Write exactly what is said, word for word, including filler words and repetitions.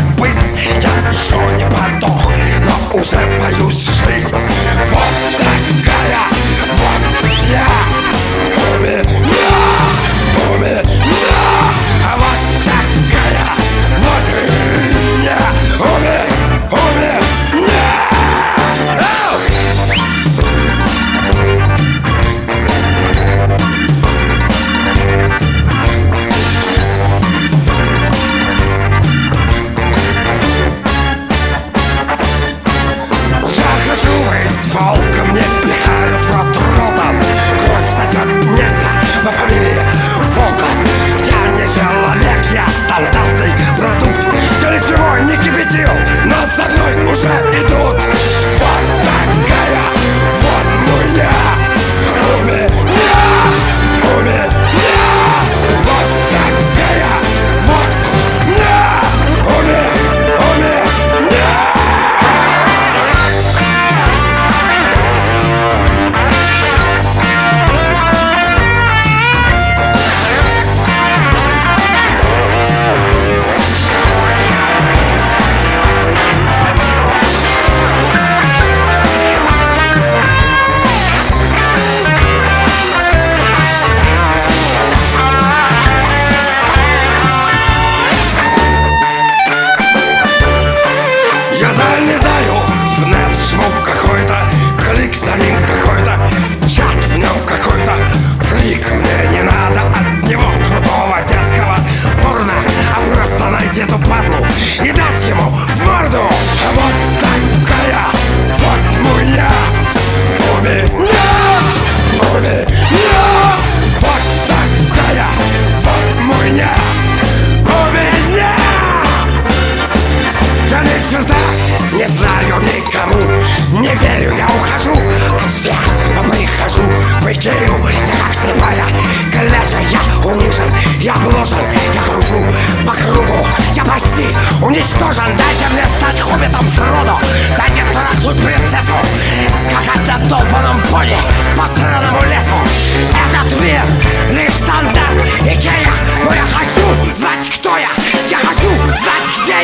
быть. Я еще не подох, но уже боюсь жить. Вот такая вот я у меня, у меня. А вот такая вот я у меня, у меня. Волка мне пихают в рот ротом. Кровь сосет некто по фамилии Волков. Я не человек, я стандартный продукт. Я ничего не кипятил, но за мной уже идут. Вот такая вот меня, у меня, у меня. Вот такая вот меня, у меня, у меня. Я залезаю в нет, шмук какой-то, клик за ним какой-то, чат в нем какой-то, фрик. Мне не надо от него крутого детского порно, а просто найти эту падлу и дать ему в морду. А вот такая вот моя у меня, у меня. Вот такая вот моя у меня. Я ни черта не знаю никому, не верю, я ухожу от всех, прихожу в Икею. Я как слепая коляча, я унижен, я бложен, я кружу по кругу, я почти уничтожен. Дайте мне стать хоббитом Фродо, дайте трахнуть принцессу, скакать на долбаном пони по странному лесу. Этот мир лишь стандарт Икея, но я хочу знать, кто я, я хочу знать, где я.